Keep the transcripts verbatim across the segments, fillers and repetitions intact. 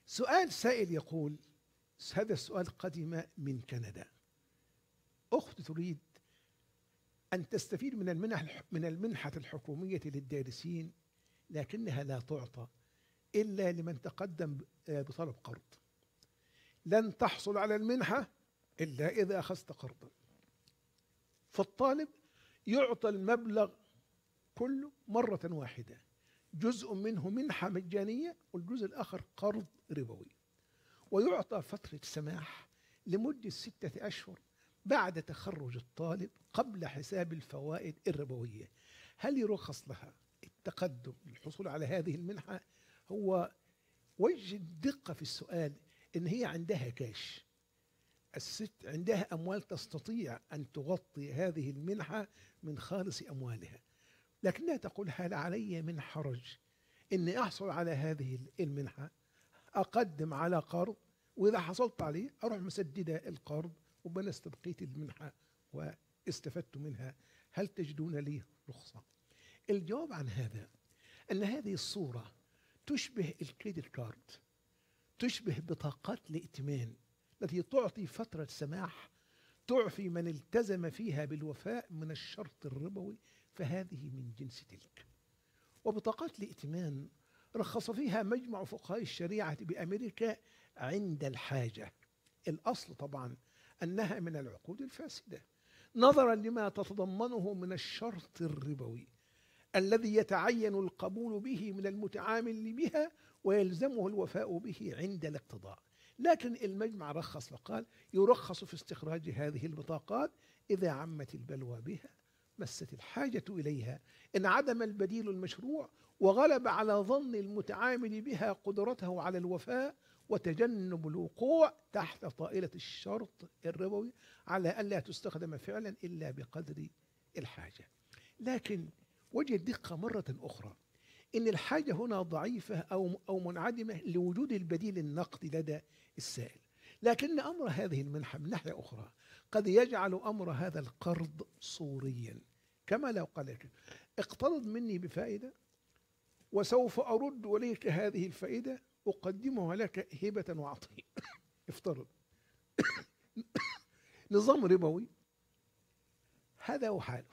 سؤال سائل يقول، هذا السؤال قدم من كندا. أخت تريد أن تستفيد من المنح من المنحة الحكومية للدارسين، لكنها لا تعطى إلا لمن تقدم بطلب قرض. لن تحصل على المنحة إلا إذا أخذت قرضا. فالطالب يعطى المبلغ كله مرة واحدة، جزء منه منحة مجانية والجزء الآخر قرض ربوي، ويعطى فترة سماح لمدة ستة أشهر بعد تخرج الطالب قبل حساب الفوائد الربوية. هل يرخص لها التقدم للحصول على هذه المنحة؟ هو وجه الدقة في السؤال إن هي عندها كاش، الست عندها أموال تستطيع أن تغطي هذه المنحة من خالص أموالها، لكنها تقول هل علي من حرج إني أحصل على هذه المنحة؟ أقدم على قرض وإذا حصلت عليه أروح مسددة القرض وبنست بقية المنحة واستفدت منها. هل تجدون لي رخصة؟ الجواب عن هذا أن هذه الصورة تشبه الكريدت كارد، تشبه بطاقات الائتمان التي تعطي فترة سماح تعفي من التزم فيها بالوفاء من الشرط الربوي، فهذه من جنس تلك. وبطاقات الائتمان رخص فيها مجمع فقهاء الشريعة بأمريكا عند الحاجة. الأصل طبعا أنها من العقود الفاسدة نظرا لما تتضمنه من الشرط الربوي الذي يتعين القبول به من المتعامل بها ويلزمه الوفاء به عند الاقتضاء. لكن المجمع رخص وقال يرخص في استخراج هذه البطاقات إذا عمت البلوى بها، مست الحاجة إليها، إن عدم البديل المشروع وغلب على ظن المتعامل بها قدرته على الوفاء وتجنب الوقوع تحت طائلة الشرط الربوي على ألا تستخدم فعلا إلا بقدر الحاجة. لكن وجه الدقة مرة أخرى إن الحاجة هنا ضعيفة أو أو منعدمة لوجود البديل النقدي لدى السائل، لكن أمر هذه المنحة من ناحية أخرى قد يجعل أمر هذا القرض صوريا، كما لو قال لك اقترض مني بفائدة وسوف أرد إليك هذه الفائدة أقدمها لك هبة وعطية. افترض نظام ربوي هذا وحاله،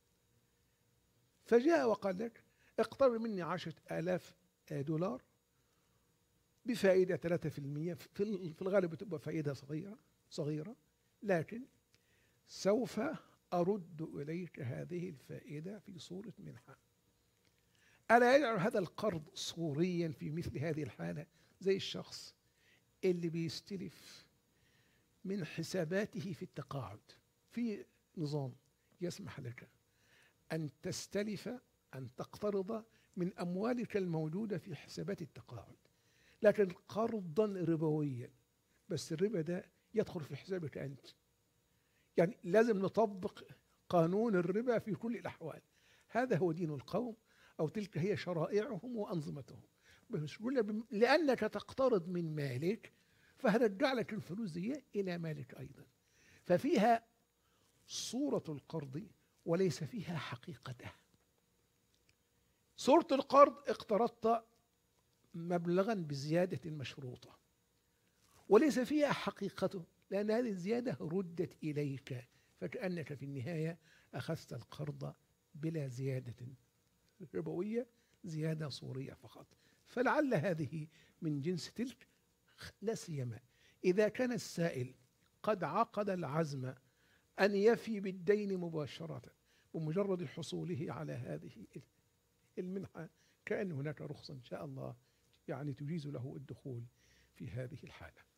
فجاء وقال لك اقترض مني عشرة آلاف دولار بفائدة ثلاثة في المئة، في الغالب تبقى فائدة صغيرة صغيرة لكن سوف أرد إليك هذه الفائدة في صورة منحة. ألا يجعل هذا القرض صوريا في مثل هذه الحالة؟ زي الشخص اللي بيستلف من حساباته في التقاعد، في نظام يسمح لك أن تستلف أن تقترض من أموالك الموجودة في حسابات التقاعد، لكن قرضا ربويا، بس الربا ده يدخل في حسابك أنت. يعني لازم نطبق قانون الربا في كل الأحوال. هذا هو دين القوم أو تلك هي شرائعهم وأنظمتهم. لأنك تقترض من مالك فهرجع لك الفلوس دي إلى مالك أيضا، ففيها صورة القرض وليس فيها حقيقته. صورة القرض اقترضت مبلغا بزيادة مشروطة وليس فيها حقيقته، لأن هذه الزيادة ردت إليك، فكأنك في النهاية أخذت القرض بلا زيادة ربوية، زيادة صورية فقط. فلعل هذه من جنس تلك، لا سيما إذا كان السائل قد عقد العزم أن يفي بالدين مباشرة بمجرد حصوله على هذه المنحة، كأن هناك رخصة إن شاء الله يعني تجيز له الدخول في هذه الحالة.